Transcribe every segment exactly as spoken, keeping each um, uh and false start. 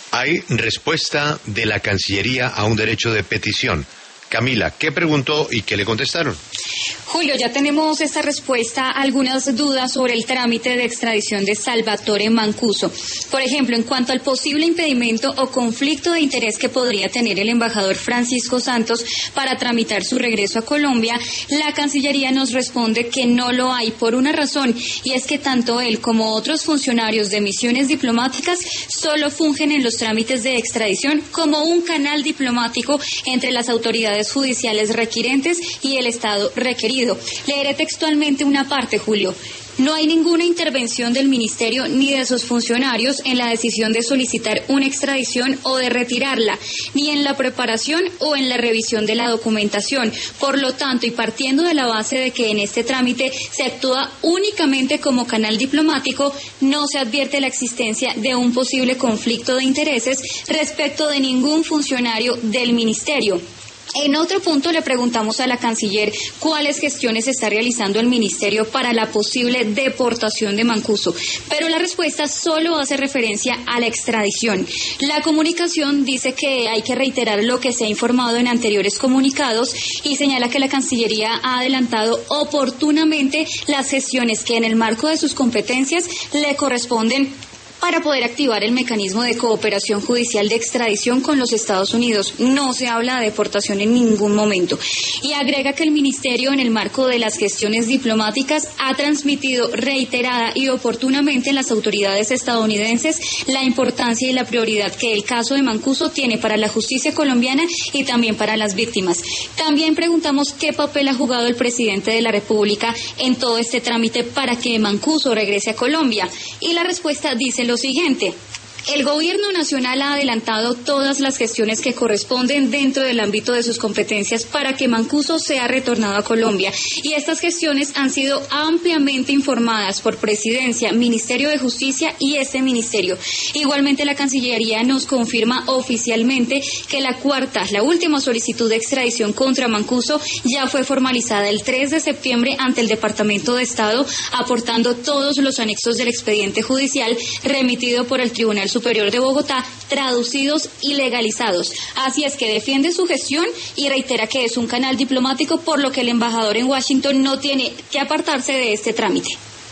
Hay respuesta de la Cancillería a un derecho de petición. Camila, ¿qué preguntó y qué le contestaron? Julio, ya tenemos esta respuesta a algunas dudas sobre el trámite de extradición de Salvatore Mancuso. Por ejemplo, en cuanto al posible impedimento o conflicto de interés que podría tener el embajador Francisco Santos para tramitar su regreso a Colombia, la Cancillería nos responde que no lo hay por una razón, y es que tanto él como otros funcionarios de misiones diplomáticas solo fungen en los trámites de extradición como un canal diplomático entre las autoridades judiciales requirentes y el Estado requerido. Leeré textualmente una parte, Julio. No hay ninguna intervención del Ministerio ni de sus funcionarios en la decisión de solicitar una extradición o de retirarla, ni en la preparación o en la revisión de la documentación. Por lo tanto, y partiendo de la base de que en este trámite se actúa únicamente como canal diplomático, no se advierte la existencia de un posible conflicto de intereses respecto de ningún funcionario del Ministerio. En otro punto le preguntamos a la canciller cuáles gestiones está realizando el ministerio para la posible deportación de Mancuso, pero la respuesta solo hace referencia a la extradición. La comunicación dice que hay que reiterar lo que se ha informado en anteriores comunicados y señala que la Cancillería ha adelantado oportunamente las gestiones que en el marco de sus competencias le corresponden para poder activar el mecanismo de cooperación judicial de extradición con los Estados Unidos. No se habla de deportación en ningún momento. Y agrega que el Ministerio, en el marco de las gestiones diplomáticas, ha transmitido reiterada y oportunamente en las autoridades estadounidenses la importancia y la prioridad que el caso de Mancuso tiene para la justicia colombiana y también para las víctimas. También preguntamos qué papel ha jugado el presidente de la República en todo este trámite para que Mancuso regrese a Colombia. Y la respuesta dice lo siguiente: el Gobierno Nacional ha adelantado todas las gestiones que corresponden dentro del ámbito de sus competencias para que Mancuso sea retornado a Colombia, y estas gestiones han sido ampliamente informadas por Presidencia, Ministerio de Justicia y este Ministerio. Igualmente, la Cancillería nos confirma oficialmente que la cuarta, la última solicitud de extradición contra Mancuso ya fue formalizada el tres de septiembre ante el Departamento de Estado, aportando todos los anexos del expediente judicial remitido por el Tribunal Superior de Bogotá, traducidos y legalizados. Así es que defiende su gestión y reitera que es un canal diplomático, por lo que el embajador en Washington no tiene que apartarse de este trámite.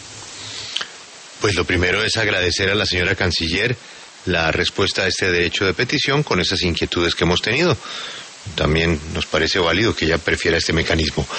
Pues lo primero es agradecer a la señora canciller la respuesta a este derecho de petición con esas inquietudes que hemos tenido. También nos parece válido que ella prefiera este mecanismo.